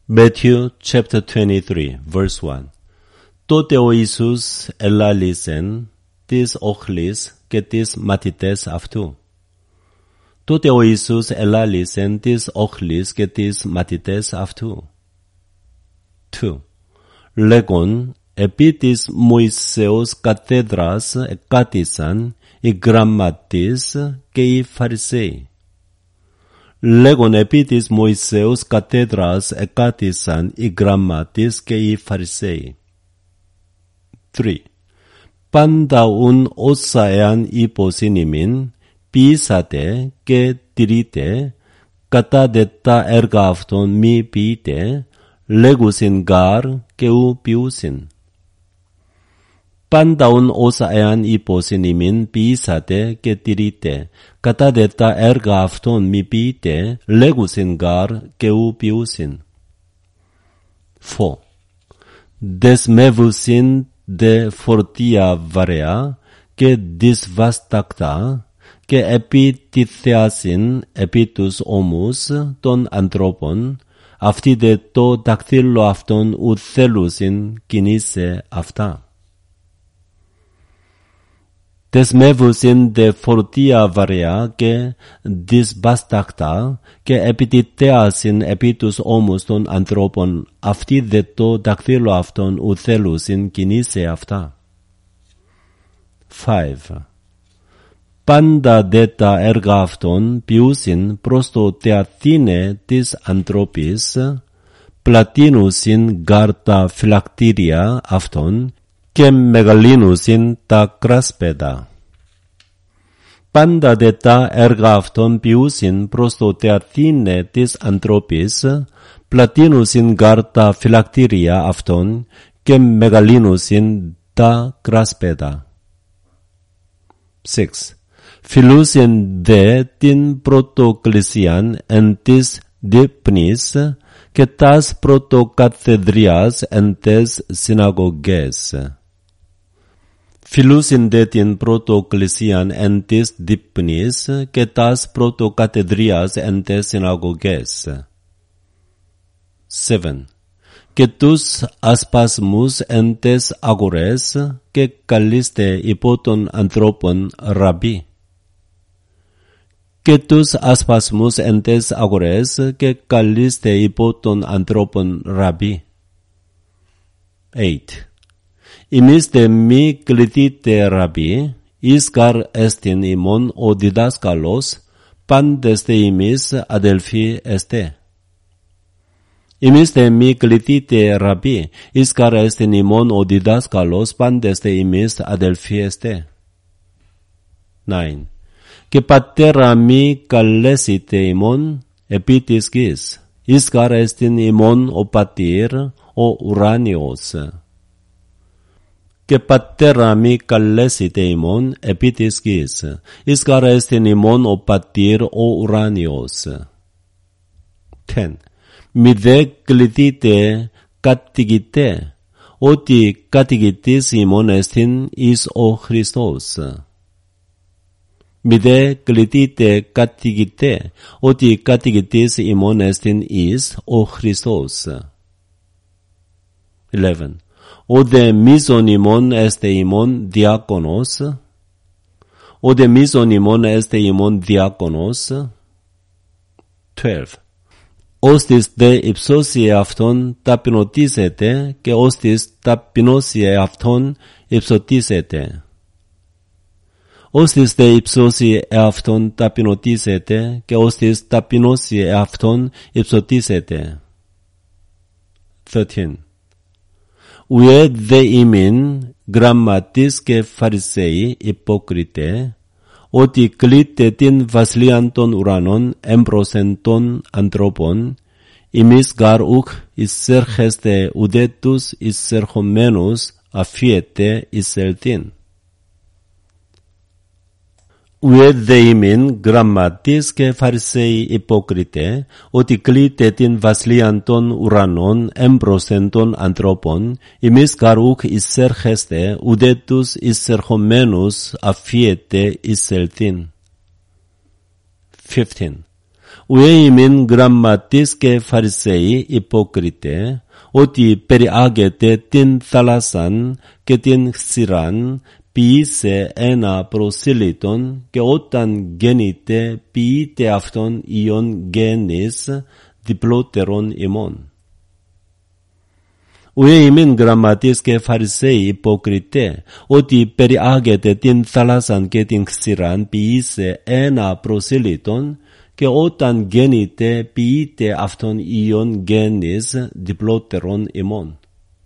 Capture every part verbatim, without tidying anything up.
Matthew chapter twenty-three, verse one. τότε ο Ιησούς ελάλησεν τις οχλείς και τις μαθητές αυτού. τότε ο Ιησούς ελάλησεν τις οχλείς και τις μαθητές αυτού. two. λέγον, επί της Μωυσεώς καθέδρας εκάτησαν οι γραμματείς και οι Φαρισαίοι. λέγον, επί της Μωυσεώς καθέδρας εκάτησαν οι γραμματείς και οι Φαρισαίοι. three. πάντα ουν όσα εάν υποσύνημην ποιήσατε και τηρείτε, κατά δε τα έργα αυτών μη ποιείτε, λέγουσιν γάρ και ου ποιούσιν. πάντα ουν όσα εάν υποσύνημην ποιήσατε και τηρείτε, κατά δε τα έργα αυτών μη ποιείτε, λέγουσιν γάρ και ου ποιούσιν. four. δεσμεύουσιν δε φορτία βαρέα και δυσβάστακτα και επιτιθέασιν επί τους ώμους των ανθρώπων, αυτοί δε το δακτύλο αυτών ου θέλουσιν κινήσε αυτά. δεσμεύουσιν δε φορτία βαρέα και δυσβάστακτα και επιτιθέασιν επί τους ώμους των ανθρώπων, αυτοί δε το δακτύλο αυτών ου θέλουσιν κινήσε αυτά. five. πάντα δε τα έργα αυτών ποιούσιν προς το θεαθήνε της ανθρώπης, πλατείνουσιν γάρ τα φυλακτήρια αυτών και μεγαλύνουσιν τα κράσπεδα. πάντα δε τα έργα αυτών ποιούσιν προς το θεαθήνε της ανθρώπης, πλατείνουσιν γάρ τα φυλακτήρια αυτών και μεγαλύνουσιν τα κράσπεδα. six. φιλούσιν δε την πρωτοκλησίαν εν της δείπνης και τας πρωτοκαθεδρίας εν τες συναγωγές. φιλούσιν δε την πρωτοκλησίαν εν της δείπνης και τας πρωτοκαθεδρίας εν τες συναγωγές. seven. και τους ασπασμούς εν τες αγορές και καλείστε υπό των ανθρώπων ραμπί. και τους ασπασμούς εν τες αγορές και καλείστε υπό των ανθρώπων ραμπί. eight. Εμείς δε μη κληθείτε ραμπί, εις γαρ εστιν ημών ο διδάσκαλος, πάντες δε εμείς αδελφοί εστέ. Εμείς δε μη κληθείτε ραμπί, εις γαρ εστιν ημών ο διδάσκαλος, πάντες δε εμείς αδελφοί εστέ. nine. και πατέρα μη καλέσετε ημών επί της γης, εις γαρ εστιν ημών ο πατήρ ο ουράνιος. και πατέρα μη καλέσετε ημών επί της γης, εις γαρ εστιν ημών ο πατήρ ο ουράνιος. ten. μη δε κληθείτε κατηγητέ, ότι κατηγητής ημών εστιν εις ο Χριστός. μη δε κληθείτε κατηγητέ, ότι κατηγητής ημών εστιν εις ο Χριστός. eleven. ο δε μίζων ημών εστε ημών διάκονος, ο δε μίζων ημών εστε ημών διάκονος. twelve. ώστις δε υψώσει αυτόν ταπεινωτίζεται και ώστις ταπεινώσει αυτόν υψωτίζεται. ώστις δε υψώσει αυτόν ταπεινωτίζεται και ώστις ταπεινώσει αυτόν υψωτίζεται. thirteen. ουέ δε ημίν γραμματείς και Φαρισαίοι υπόκριτε, ότι κλείτε την βασιλείαν των ουρανών έμπροσεν των ανθρώπων, ημείς γαρ ουκ εισέρχεστε ουδέ τους εισερχομένους αφίετε εισελθήν. ουέ δε ημίν γραμματείς και Φαρισαίοι υπόκριτε, ότι κλείτε την βασιλείαν των ουρανών έμπροσεν των ανθρώπων, ημείς γαρ ουκ εισέρχεστε ουδέ τους εισερχομένους αφίετε εισελθήν. fifteen. Ueimin grammatis que farisei hipócrite, ότι περιάγεται την θάλασσαν και την ξηράν, ποιήσε ένα προσήλυτον και όταν γέννηται ποιείται αυτόν ιον γέννης διπλότερον ημών. Ουέιμιν γραμματής και φαρισαίοι υποκριτέ, ότι περιάγεται την θάλασσαν και την ξηράν ποιήσε ένα προσήλυτον και όταν γέννηται ποιείται αυτόν ιον γέννης διπλότερον ημών.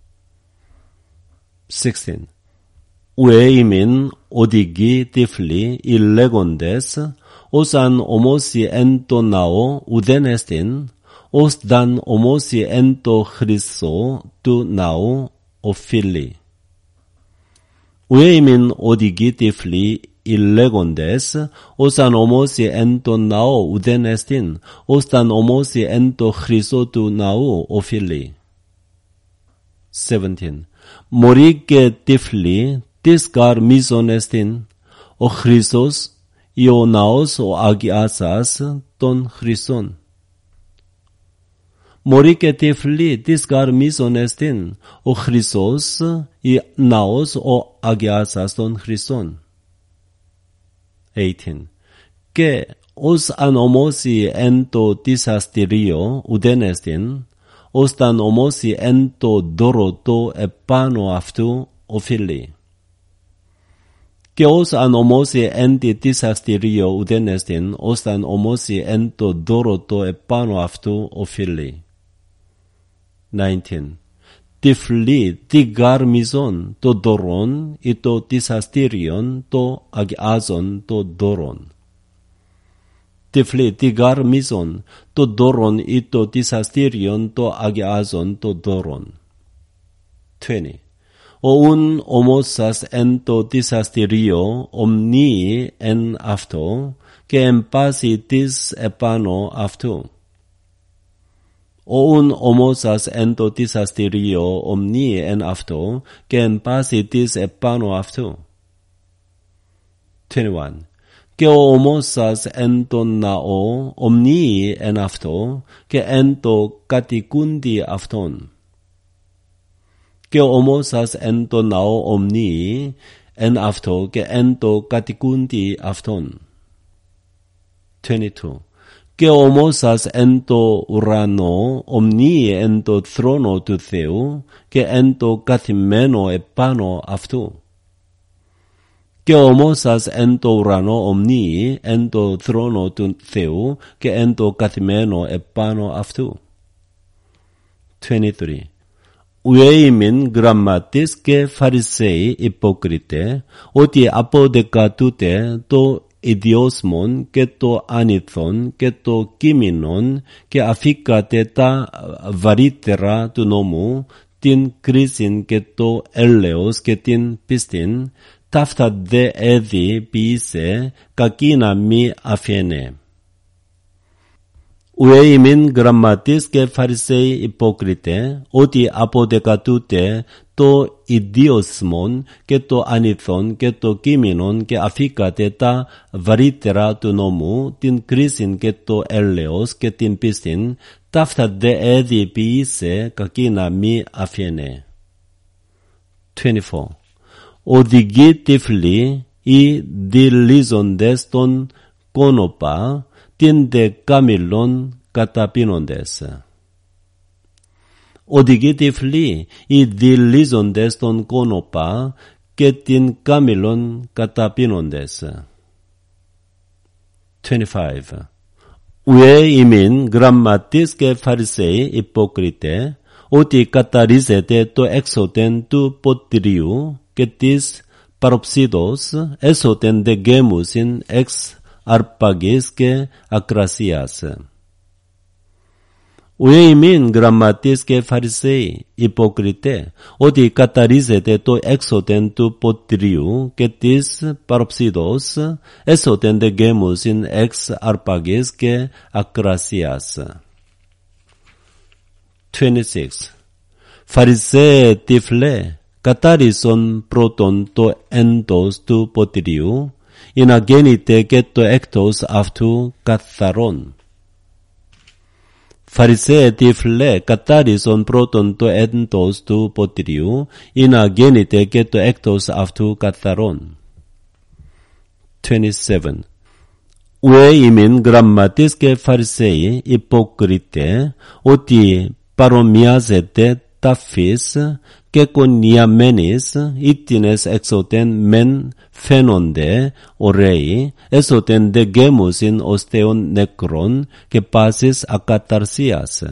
sixteen. Ουέιμιν οδηγεί τύφλοι οι λέγοντες, όσαν ομόσι εν το ναό ουδέν εστιν, ως δαν ομόσι εν το χρυσό του ναού οφείλει. Ουέιμιν οδηγεί τύφλοι οι λέγοντες, όσαν ομόσι εν το ναό ουδέν εστιν, ως δαν ομόσι εν το χρυσό του ναού οφείλει. seventeen. Μωρί και τύφλοι, τις γαρ μίζων εστιν, ο Χριστός ή ο ναός ο αγιάσας των χρυσών. Μωρί και τύφλοι, τις γαρ μίζων εστιν, ο Χριστός ή ναός ο αγιάσας των χρυσών. eighteen. Και ως αν ομόσι εν το θυσαστήριο ουδέν εστιν, ως ταν ομόσι εν το δώρωτο επάνω αυτού οφείλει. Και ως αν ομόσι εν τη θυσαστήριο ουδέν εστιν, ως ταν ομόσι εν το δώρωτο επάνω αυτού οφείλει. nineteen. Τυφλοί τι γαρ μίζων το δωρών ή το θυσαστήριον το αγιάζον το δωρών. Τυφλοί τι γαρ μίζων το δωρών ή το θυσαστήριον το αγιάζον το δωρών. twenty. Οουν ομόσας εν το θυσαστήριο ομνύει εν αυτό και εν πάση της επάνω αυτού. Οουν ομόσας εν το θυσαστήριο ομνύει εν αυτό και εν πάση της επάνω αυτού. twenty-one. Και ο ομόσας εν το ναό ομνύει εν αυτό και εν το κατοικούντι αυτόν. Και ο ομόσας εν το ναό ομνύει εν αυτό και εν το κατοικούντι αυτόν. twenty-two. Και ο ομόσας εν το ουρανό ομνύει εν το θρόνο του Θεού και εν το καθημένο επάνω αυτού. Και ο ομόσας εν το ουρανό ομνύει εν το θρόνο του Θεού και εν το καθημένο επάνω αυτού. twenty-three. Ουέιμιν γραμματείς και φαρισαίοι υποκριτέ, ότι αποδεκατούτε το ιδιόσμον και το άνηθον και το κείμενον και αφήκατε τα βαρύτερα του νόμου, την κρίσιν και το έλεος και την πίστην, ταύτα δε έδι ποιήσε, κακή να μη αφιένε. Ουέιμιν γραμματείς και φαρισαίοι υπόκριτε, ότι αποδεκατούτε το ιδιόσμον και το άνηθον και το κείμενον και αφήκατε τα βαρύτερα του νόμου, την κρίσιν και το έλεος και την πίστην, ταύτα δε έδι ποιήσε, κακή να μη αφιένε. twenty-four. Οδηγεί τυφλοί ή δηλίζοντες τον κόνοπα, την δε καμήλων καταπίνοντες. Οδηγεί τυφλοί ή δηλίζοντες τον κόνοπα και την καμήλων καταπίνοντες. twenty-five. Ουέιμιν γραμματείς και φαρισαίοι υποκριτέ, ότι καταρρίζεται το έξωτεν του ποτηρίου και της παροψίδος έσωτεν δε γέμουσιν εξ αρπαγής και ακρασίας. Ουέιμιν γραμματείς και φαρισαίοι υποκριτέ, ότι καταρρίζεται το έξωτεν του ποτηρίου και της παροψίδος έσωτεν δε γέμουσιν εξ αρπαγής και ακρασίας. twenty-six. Φαρισαίε τυφλέ, κατάρρισον πρώτον το έντος του ποτηρίου, ή να γέννηται και το έκτος αυτού καθαρόν. Φαρισαίε τύφλε, κατάριζον πρώτον το έντος του ποτηριού, ή να γέννηται και το έκτος αυτού καθαρόν. twenty-seven. Ουέ ημίν γραμματείς και Φαρισαίοι υποκρίτε, ότι παρομοιάζεται ταφής και κονιαμένης ήτινες εξωτεν μεν φαίνονται ωραίοι, εσωτεν δε γέμουσιν ως θεών νεκρών και πάσης ακαταρσίας.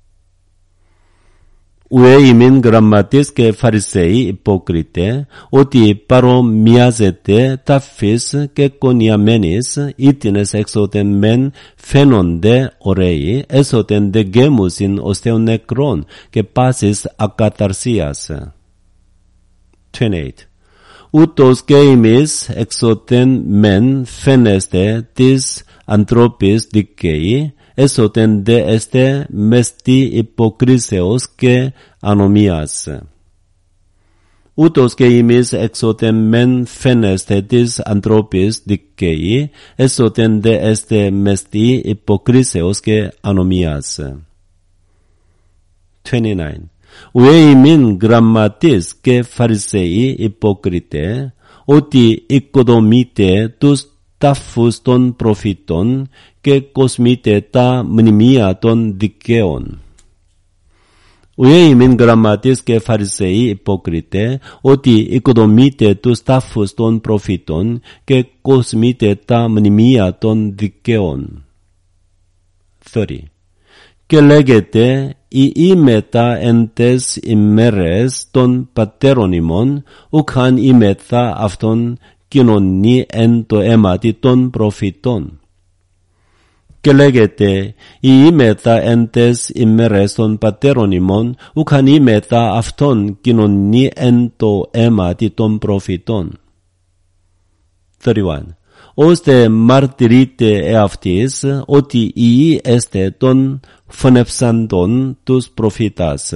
Ουέ ημίν γραμματείς και Φαρισαίοι υποκρίτε, ότι παρομοιάζεται ταφής και κονιαμένης ήτινες εξωτεν μεν φαίνονται ωραίοι, εσωτεν δε γέμουσιν ως θεών νεκρών και πάσης ακαταρσίας. twenty-eight. Ούτως και εμείς εξωτεν μεν φαίνεστε της ανθρώπης δικαίοι, εσωτεν δε εστε μεστή υποκρίσεως και ανομίας. Ούτως και εμείς εξωτεν μεν φαίνεστε της ανθρώπης δικαίοι, εσωτεν δε εστε μεστή υποκρίσεως και ανομίας. twenty-nine. Ουέ ημίν γραμματείς και Φαρισαίοι υποκρίτε, ότι οικοδομείτε τους τάφους των προφήτων και κοσμείτε τα μνημεία των δικαίων. Ουέ ημίν γραμματείς και Φαρισαίοι υποκρίτε, ότι οικοδομείτε τους τάφους των προφήτων και κοσμείτε τα μνημεία των δικαίων. thirty. Και λέγεται, οι ήμετα εν τες ημέρες των πατέρων ημών, ουκαν ήμετα αυτον κοινωνεί εν το αίματι των προφητών. Και λέγεται, οι ήμετα εν τες ημέρες των πατέρων ημών, ουκαν ήμετα αυτον κοινωνεί εν το αίματι των προφητών. thirty-one. Ώστε μαρτυρείτε εαυτής, ότι οι εστε των φωνευσαντών τους προφήτας.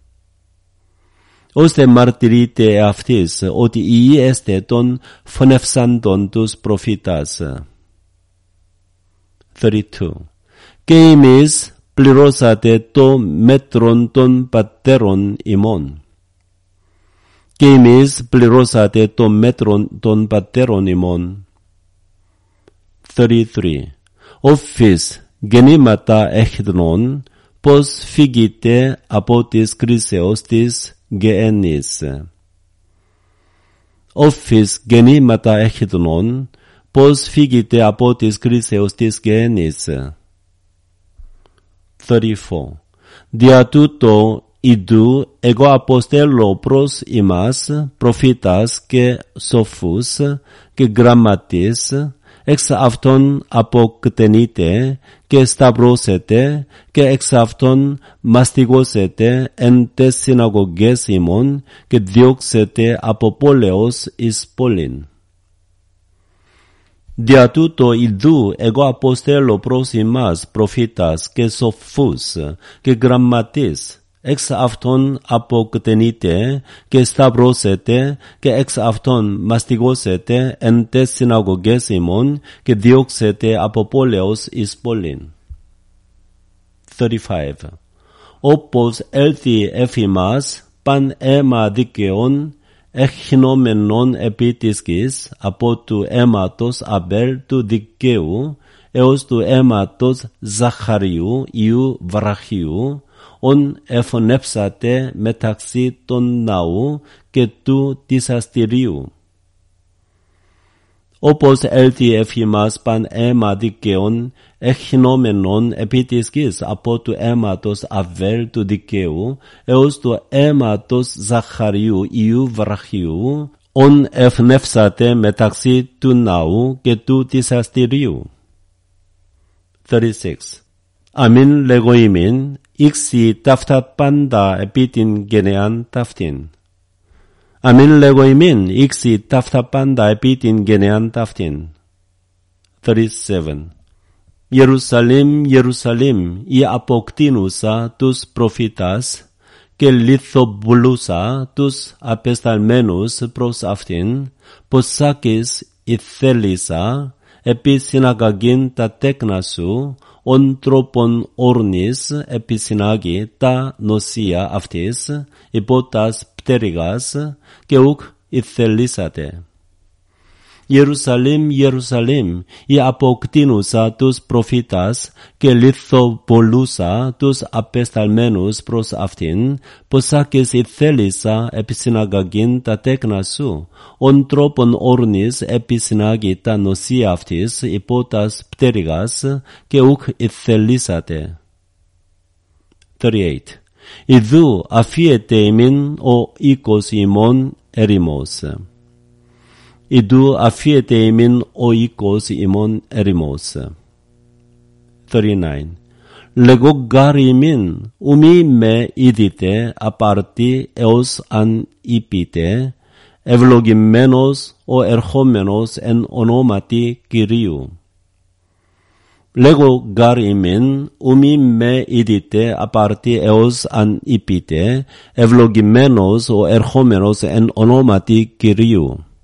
Ώστε μαρτυρείτε εαυτής, ότι οι εστε των φωνευσαντών τους προφήτας. thirty-two. Και εμείς πληρώσατε το μέτρον των πατέρων ημών. Και εμείς πληρώσατε το μέτρον των πατέρων ημών. thirty-three. Όφης γεννήματα εχθρών, πως φύγετε από της κρίσεως της γεέννης. Όφης γεννήματα εχθρών, πως φύγετε από της κρίσεως της γεέννης. thirty-four. Δια τούτο ιδού εγώ αποστέλω προς ημάς προφήτας και σοφούς και γραμματείς, εξ αυτών αποκτενείτε και σταυρώσετε και εξ αυτών μαστιγώσετε εν τες συναγωγές ημών και διώξετε από πόλεως εις πόλην. Δια τούτο ιδού εγώ αποστέλω προς ημάς προφήτας και σοφούς και γραμματείς, εξ αυτών αποκτενείτε και σταυρώσετε και εξ αυτών μαστιγώσετε εν τες συναγωγές ημών και διώξετε από πόλεως εις πόλην. thirty-five. Όπως έλθει εφ' ημάς παν αίμα δικαιών εχινόμενον επί της γης από του αίματος Αβέλ του δικαίου έως του αίματος Ζαχαρίου ιού Βραχίου, ον εφωνέψατε μεταξύ των ναού και του θυσαστηρίου. Όπως έλθει εφ' ημάς παν αίμα δικαίων εχινόμενον επί της γης από του αίματος Αβέλ του δικαίου έως του αίματος Ζαχαρίου ιού Βραχίου, ον εφνεύσατε μεταξύ του ναού και του θυσαστηρίου. thirty-six. Αμήν λέγω ημίν, ήξι ταύτα πάντα επί την γενεάν ταύτην. Αμήν λέγω ημίν, ήξι ταύτα πάντα επί την γενεάν ταύτην. thirty-seven. Ιερουσαλήμ, Ιερουσαλήμ, η αποκτήνουσα τους προφήτας και λιθοβουλούσα τους απεσταλμένους προς αυτήν, πως σάκης η θέλησα επί συναγαγήν τα τέκνα σου, ον τρόπον όρνης επισυνάγει τα νοσία αυτής υπό τας πτέρυγας και ουκ ηθελήσατε. Ιερουσαλήμ, Ιερουσαλήμ, η αποκτήνουσα τους προφήτας και λιθοπολούσα τους απεσταλμένους προς αυτήν, ποσάκες ηθέλησα επισυναγαγήν τα τέκνα σου, ον τρόπον όρνης επισυνάγει τα νοσία αυτής υπό τας πτέρυγας και ουκ ηθελήσατε. τριάντα οκτώ. Ιδού αφίεται ημίν ο οίκος ημών ερημός. Ιδού αφίεται ημίν ο οίκος ημών ερημός. τριάντα εννιά. Λέγω γάρ ημίν, ουμή με είδητε απάρτη έως αν είπείτε, ευλογημένος ο ερχόμενος εν ονόματι Κυρίου. Λέγω γάρ ημίν, ουμή με είδητε απάρτη έως αν είπετε, ευλογημένος ο ερχόμενος εν ονόματι Κυρίου.